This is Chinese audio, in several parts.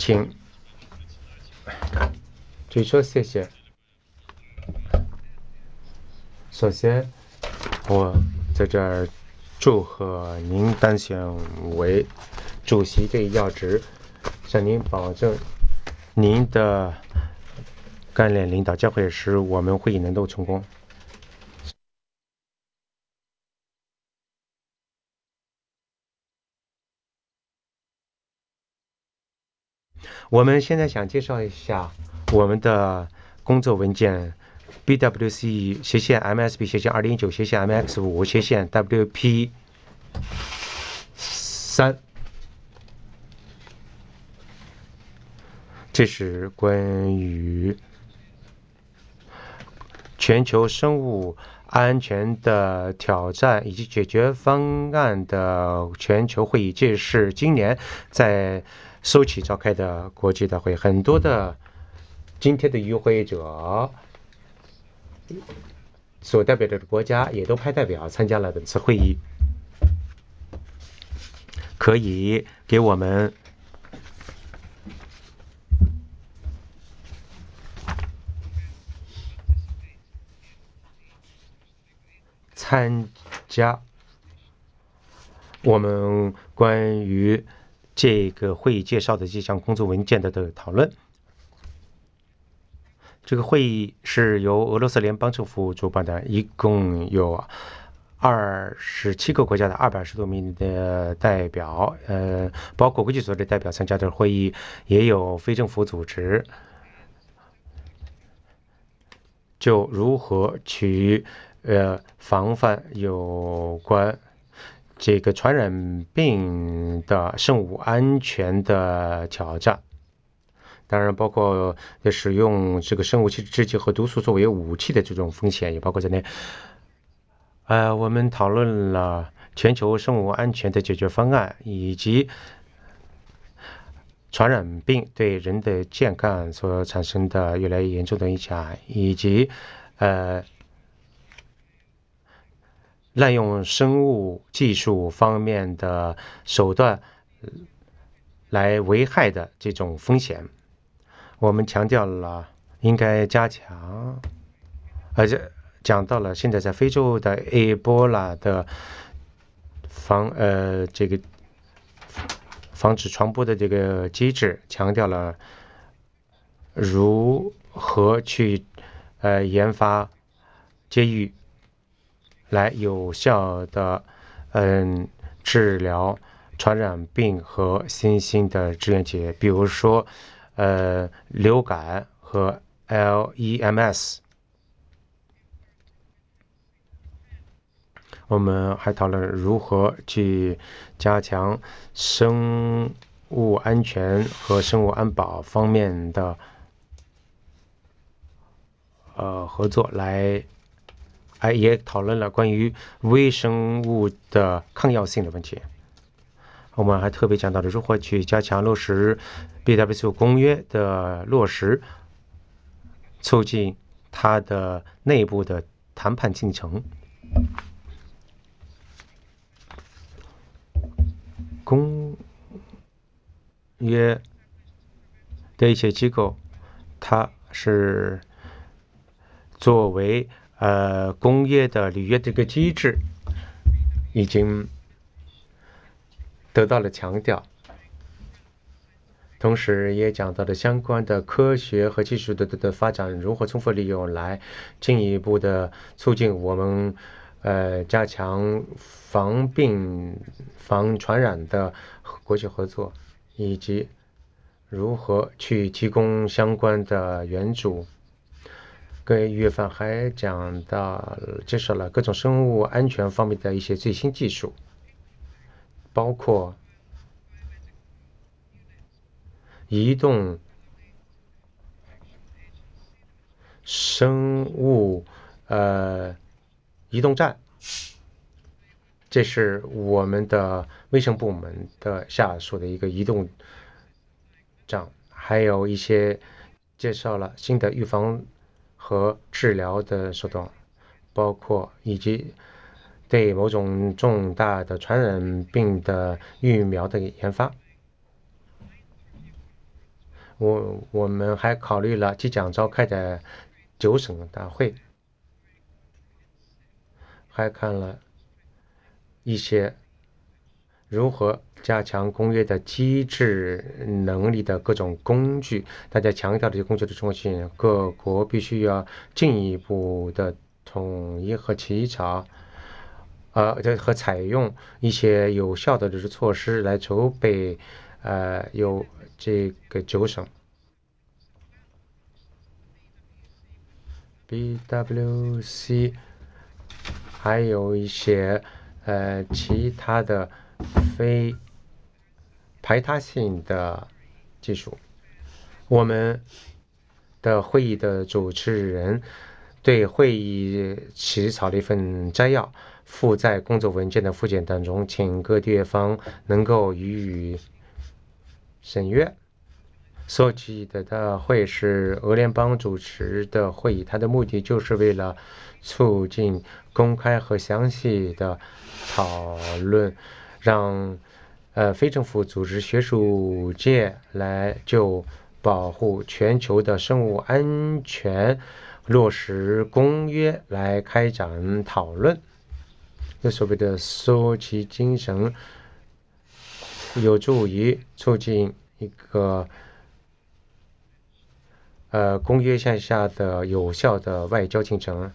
请举手，谢谢。首先，我在这儿祝贺您当选为主席这一要职，向您保证您的干练领导将会使我们会议能够成功。我们现在想介绍一下我们的工作文件 BWC/MSB/2019/MX5/WP3，这是关于全球生物安全的挑战以及解决方案的全球会议，这是今年在首期召开的国际大会。很多的今天的与会者所代表的国家也都派代表参加了本次会议。可以给我们参加我们关于这个会议介绍的这项工作文件的讨论。这个会议是由俄罗斯联邦政府主办的，一共有27个国家的220多名的代表，包括国际组织的代表参加这个会议，也有非政府组织。就如何去防范有关这个传染病的生物安全的挑战，当然包括使用这个生物制剂和毒素作为武器的这种风险也包括在内。我们讨论了全球生物安全的解决方案，以及传染病对人的健康所产生的越来越严重的影响，以及滥用生物技术方面的手段来危害的这种风险。我们强调了应该加强，而且讲到了现在在非洲的埃博拉的这个防止传播的这个机制，强调了如何去研发接育来有效的治疗传染病和新兴的支原体，比如说流感和 LEMS。我们还讨论如何去加强生物安全和生物安保方面的合作，也讨论了关于微生物的抗药性的问题。我们还特别讲到了如何去加强落实 BWC 公约的落实，促进它的内部的谈判进程。公约的一些机构，它是作为公约的履约这个机制，已经得到了强调。同时也讲到了相关的科学和技术的发展如何充分利用，来进一步的促进我们加强防病防传染的国际合作，以及如何去提供相关的援助。各位月份还讲到介绍了各种生物安全方面的一些最新技术，包括移动生物移动站，这是我们的卫生部门的下属的一个移动站，还有一些介绍了新的预防和治疗的手段，包括以及对某种重大的传染病的疫苗的研发。 我们还考虑了即将召开的九省大会，还看了一些如何加强公约的机制能力的各种工具。大家强调这些工具的重要性，各国必须要进一步的统一和起草，和采用一些有效的这些措施来筹备，有这个九省 BWC，还有一些其他的非排他性的技术。我们的会议的主持人对会议起草了一份摘要，附在工作文件的附件当中，请各地方能够予以审阅。索契的大会是俄联邦主持的会议，它的目的就是为了促进公开和详细的讨论，让非政府组织、学术界来就保护全球的生物安全、落实公约来开展讨论。这所谓的索契精神有助于促进一个公约线下的有效的外交进程。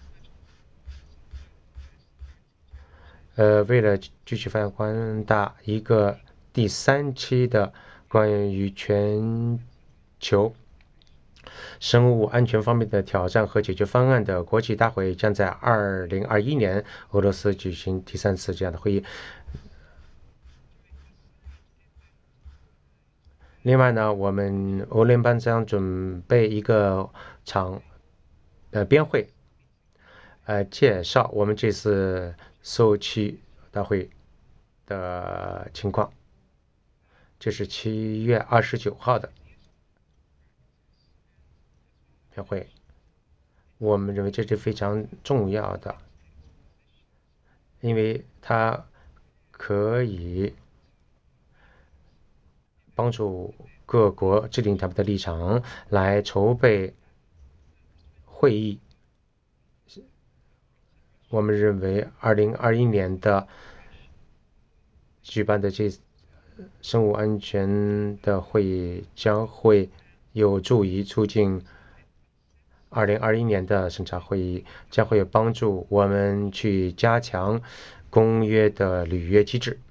为了继续发扬光大一个第三期的关于全球生物安全方面的挑战和解决方案的国际大会，将在2021年俄罗斯举行第三次这样的会议。另外呢，我们欧联邦将准备一个场编会，介绍我们这次受期大会的情况。这是7月29号的编会，我们认为这是非常重要的，因为它可以帮助各国制定他们的立场，来筹备会议。我们认为2021年的举办的这生物安全的会议将会有助于促进2021年的审查会议，将会帮助我们去加强公约的履约机制。